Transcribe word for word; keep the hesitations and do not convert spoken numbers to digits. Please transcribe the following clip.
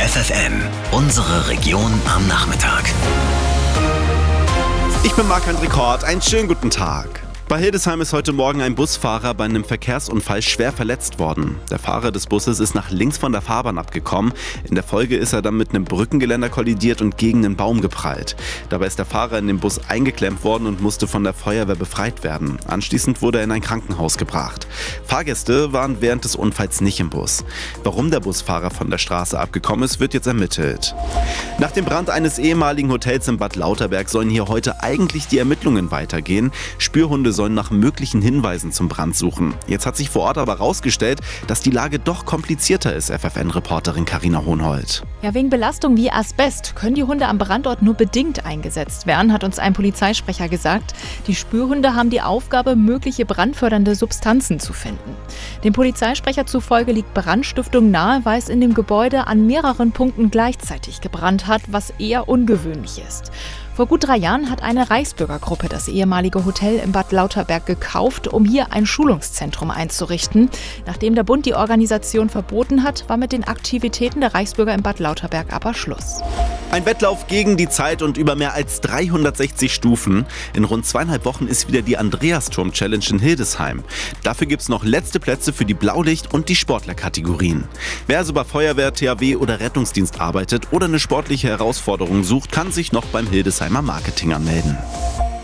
F F M, unsere Region am Nachmittag. Ich bin Marc-André Kort, einen schönen guten Tag. Bei Hildesheim ist heute Morgen ein Busfahrer bei einem Verkehrsunfall schwer verletzt worden. Der Fahrer des Busses ist nach links von der Fahrbahn abgekommen. In der Folge ist er dann mit einem Brückengeländer kollidiert und gegen einen Baum geprallt. Dabei ist der Fahrer in den Bus eingeklemmt worden und musste von der Feuerwehr befreit werden. Anschließend wurde er in ein Krankenhaus gebracht. Fahrgäste waren während des Unfalls nicht im Bus. Warum der Busfahrer von der Straße abgekommen ist, wird jetzt ermittelt. Nach dem Brand eines ehemaligen Hotels in Bad Lauterberg sollen hier heute eigentlich die Ermittlungen weitergehen. Spürhunde sollen nach möglichen Hinweisen zum Brand suchen. Jetzt hat sich vor Ort aber herausgestellt, dass die Lage doch komplizierter ist, F F N-Reporterin Carina Hohnhold. Ja, wegen Belastung wie Asbest können die Hunde am Brandort nur bedingt eingesetzt werden, hat uns ein Polizeisprecher gesagt. Die Spürhunde haben die Aufgabe, mögliche brandfördernde Substanzen zu finden. Dem Polizeisprecher zufolge liegt Brandstiftung nahe, weil es in dem Gebäude an mehreren Punkten gleichzeitig gebrannt hat, was eher ungewöhnlich ist. Vor gut drei Jahren hat eine Reichsbürgergruppe das ehemalige Hotel in Bad Lauterberg gekauft, um hier ein Schulungszentrum einzurichten. Nachdem der Bund die Organisation verboten hat, war mit den Aktivitäten der Reichsbürger in Bad Lauterberg aber Schluss. Ein Wettlauf gegen die Zeit und über mehr als dreihundertsechzig Stufen. In rund zweieinhalb Wochen ist wieder die Andreasturm-Challenge in Hildesheim. Dafür gibt es noch letzte Plätze für die Blaulicht- und die Sportlerkategorien. Wer also bei Feuerwehr, T H W oder Rettungsdienst arbeitet oder eine sportliche Herausforderung sucht, kann sich noch beim Hildesheimer Marketing anmelden.